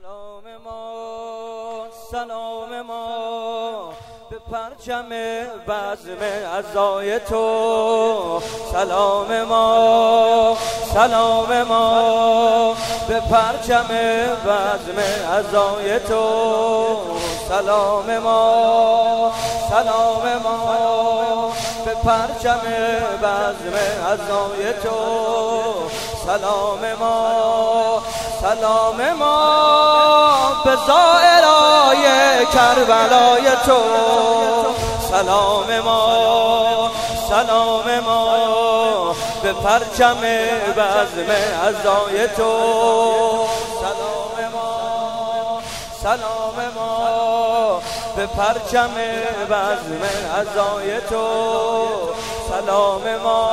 سلام ما به پرچم بزم عزای تو. سلام ما به پرچم بزم عزای تو. سلام ما به پرچم بزم عزای تو. سلام ما به زائرای کربلای تو. سلام ما به پرچم بزم عزای تو. سلام ما به پرچم بزم عزای تو. سلام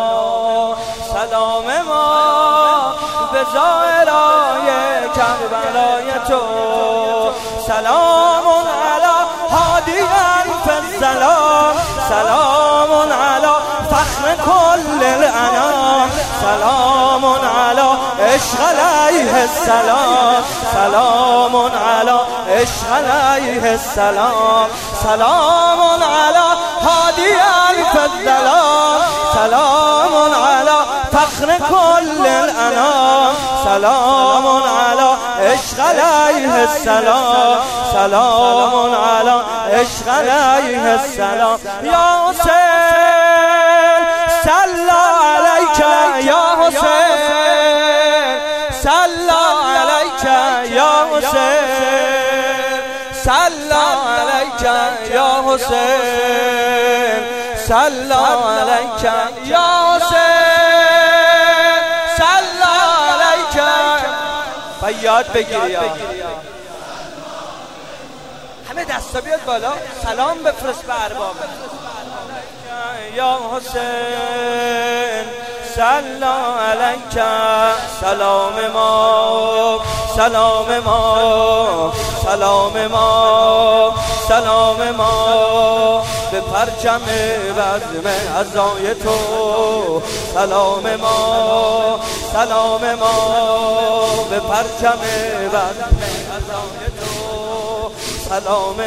ما به زائرای کربلای تو. سلام علی هادی الفضلام. سلام علی فخر کل الانام. سلام علی عشق علیه السلام. سلام علی عشق علیه السلام. سلام علی هادی الفضلام. سلام علی فخر کل الانام. سلام علی عشق علیه السلام. سلام علی عشق علیه السلام. یا حسین صلی علیک یا حسین. صلی علیک یا حسین. صلی علیک یا حسین. صلی علیک یا حسین. صلی علیک. یاد بگیری همه دستا بیاد بالا. سلام بفرست به ارباب. یا حسین صلی علیک. سلام ما به پرچم بزم عزای تو. سلام ما به پرچم بزم عزای تو. سلام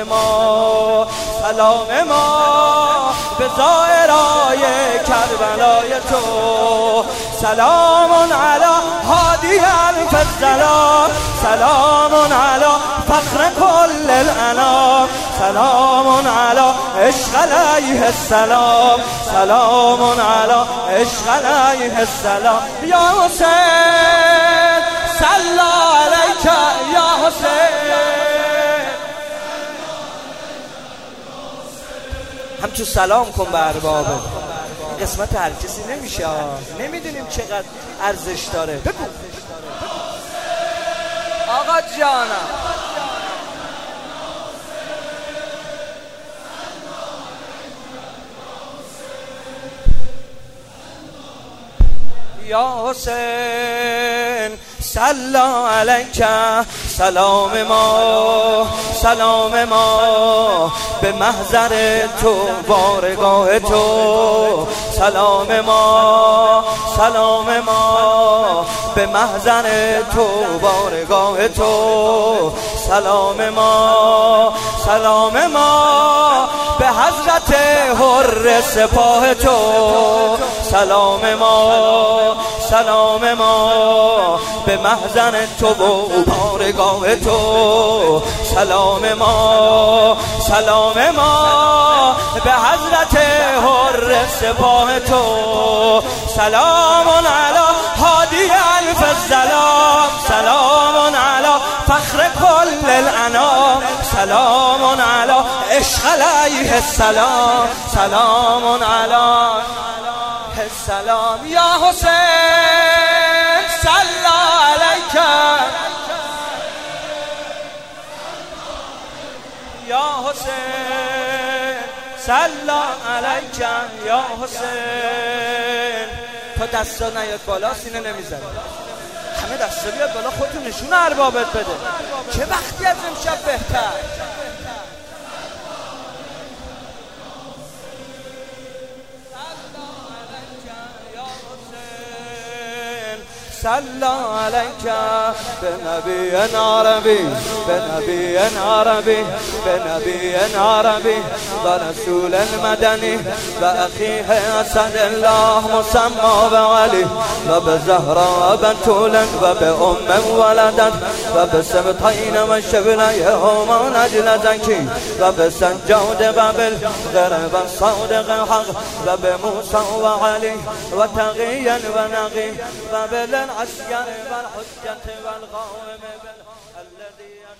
ما به زائرای کربلای تو. سلام علی هادی الفضلام. سلام علی فخر کل الانام. سلام علی عشق علیه السلام. سلام علی عشق علیه السلام. یا حسین صلی علیک یا حسین. همچون سلام کن به اربابه. قسمت هر کسی نمیشه. نمیدونیم چقدر ارزش داره. بگو آقا جانم. یا حسین صلی علیک. سلام ما به محضر تو بارگاه تو. سلام ما به محضر تو بارگاه تو. سلام ما به حضرت حر سپاه تو. سلام ما به محضر تو و بارگاه تو. سلام ما به حضرت حر سپاه تو. سلام علی هادی الفضلام. سلام علی فخر کل الانام. سلام علی عشق علیه السلام. سلام علی السلام. یا حسین صلی علیک یا حسین. صلی علیک یا حسین. تا دستا نیاد بالا سینه نمیزنه. همه دستا بیاد بالا. خودتون نشون اربابت بده. چه وقتی از امشب بهتر. صلى عليك بنبي عربي بنبي عربي بنبي عربي ورسول المدني وأخيه أسد الله مسمى بعلي وبزهراء بتول وبأم ولدت وبسبطين وشبليهما نجل زكي وبسجود بابل غرب الصادق الحق وبموسى وعلي وتغيا ونغي وبالعسكر والحجة والقوم الذي